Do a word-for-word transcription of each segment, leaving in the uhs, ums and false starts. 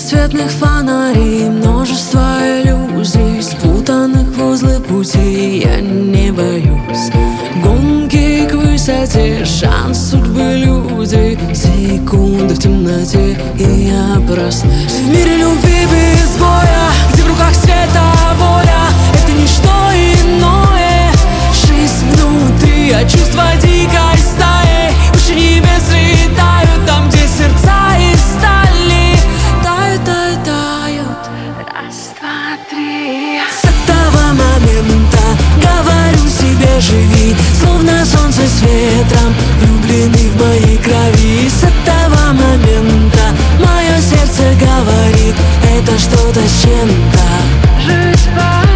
Бесцветных фонарей, множество иллюзий, спутанных в узлы пути. Я не боюсь гонки к высоте, шанс судьбы люди, секунды в темноте, и я проснусь в мире любви без боя, где в руках света воля. Это не что иное, жизнь внутри, а чувства дикой стаи. Выше небес летают, там, где сердца из стали тают, тают, тают. Раз, два, три. С этого момента говорю себе: живи, словно солнце с ветром, влюблены в моей крови. С этого момента мое сердце говорит: это что-то с чем-то. Жить по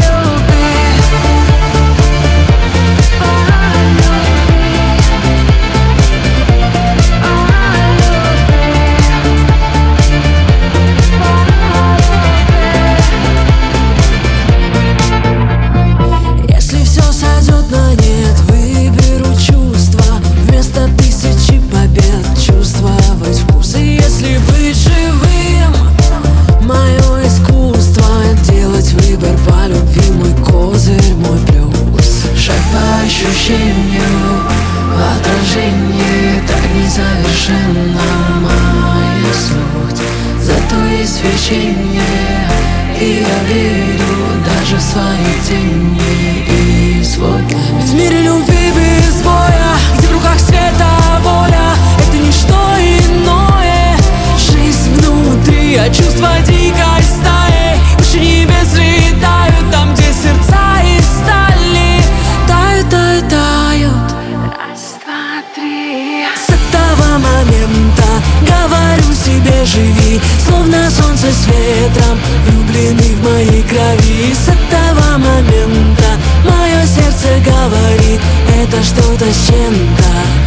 отражение, так несовершенно моя суть. Зато есть свечение, и я верю даже в свои тени и свой путь. В мире любви без боя, где в руках света воля. Это не что иное, жизнь внутри, а чувства дикой стаи. Выше небес летают, там, где сердца из стали тают, тают, тают. С этого момента говорю себе: живи, словно солнце с ветром, влюблены в моей крови. С этого момента мое сердце говорит: это что-то с чем-то.